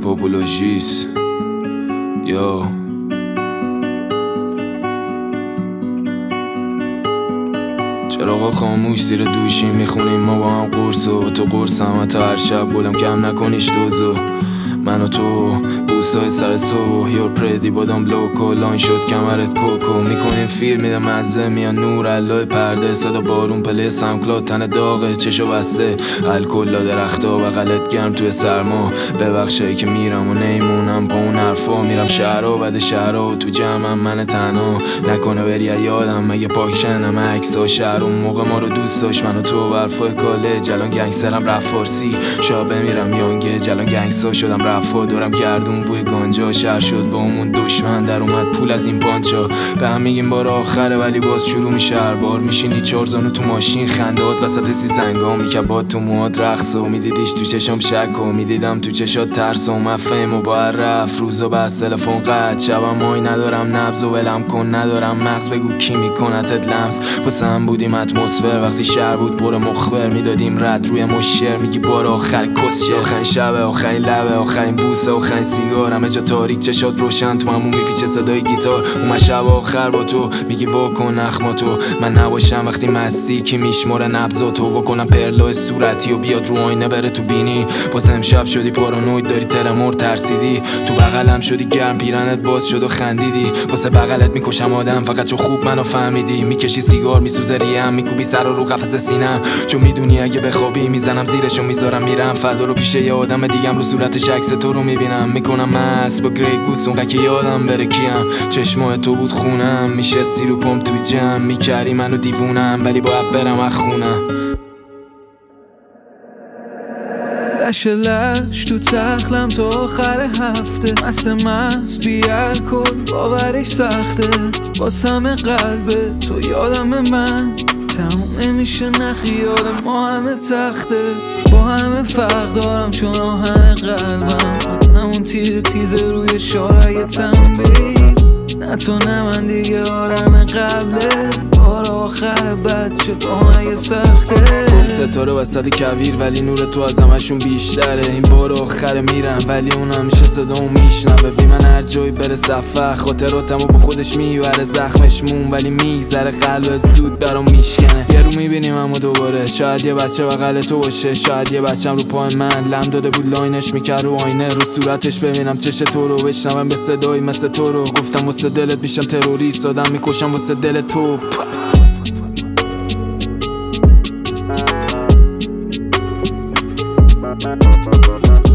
پاپولوژیس یا چراغا خاموش زیر دوشیم میخونیم ما با هم قرص و تو قرصم تا هر شب گلم کم نکنیش دوزو من و تو بوسای سر سو یور پردی بادام لوکو لان شد کمرت کوکو میکنیم فیلم میده مزه میان نور علای پرده صدا بارون پله سمکلاد تن داغه چشو بسته الکل لا درختا بغلت گرم توی سرما ببخشایی که میرم و نیمونم با اون حرفا میرم شهرها بعد شهرها تو جمعم من تنها نکنه بری یادم مگه پاکشنم عکسا شهر اون موقع ما رو دوست داشت من و تو برفای کالج الان گنگسترم رفت فارسی شا بمیرم یانگه جلان گنگستا شدم رفا دارم گردون بوی گانجا شهر شد با همون دشمن در اومد پول از این پانچا به هم میگیم بار آخره ولی باز شروع میشه هر بار میشینی چهار زانو تو ماشین خندهات وسط سیزنگا میکبات تو موهات رقص و میدیدیش تو چشام شک و میدیدم تو چشات ترس و مفهم و باید رفت روزا بس تلفن قطع شبم مای ندارم نبض و ولم کن ندارم مغز بگو کی میکنتت لمس واسه هم بودیم اتمسفر وقتی شهر بود پر مخبر میدادیم رد روی مشر میگی بار آخر کسشه آخرین شب آخرین لبه آخرین بوسه آخرین سیگار همه جا تاریک چشات روشن تو همون میپیچه صدای گیتار اون شب آخر با تو میگی واکن اخماتو من نباشم وقتی مستی کی میشماره نبضاتو واکنم پرلو صورتی و بیاد رو آینه بره تو بینی باز امشب شدی پارانوید داری ترمور ترسیدی تو بغلم شدی گرم پیرنت باز شد و خندیدی واسه بغلت میکشم آدم فقط چون خوب منو فهمیدی میکشی سیگار میسوزه ریم میکوبی سر رو قفس سینم چون میدونی اگه بخوابی میزنم زیرشو میذارم میرم فردا رو پیش یه آدم دیگم رو صورتش عکس تو رو میبینم میکنم مست با گری گوس اون که یادم بره کیم چشمای تو بود خونم میشه رو پام تو جمع میکردی منو دیوونم ولی باید برم از خونم لش تو تخلم تا آخر هفته مست بیار کن باورش سخته واسم قلب تو یادم من تموم نمیشه نخیال ما همه تخته با همه فرق دارم چون آهن قلبم همون تیز روی شارع تنبیل نه تو نه من دیگه آدم قبله بار آخر بد شد آهنگ سخته ستاره وسط کویر ولی نور تو از همشون بیشتره این بار آخر میرم ولی اون همیشه صدامو میشنوه بی من هر جایی بره سفر خاطراتمو با خودش میبره زخمش مون ولی میگذره قلب زود برام میشکنه یه رو میبینیم اما دوباره شاید یه بچه بغل تو باشه شاید یه بچم رو پای من لم داده بود لاینش میکرد رو آینه رو صورتش ببینم چش تو رو بشنوم به صدایی مثل تو رو گفتم واسه دلت میشم تروریست آدم میکشم واسه دل تو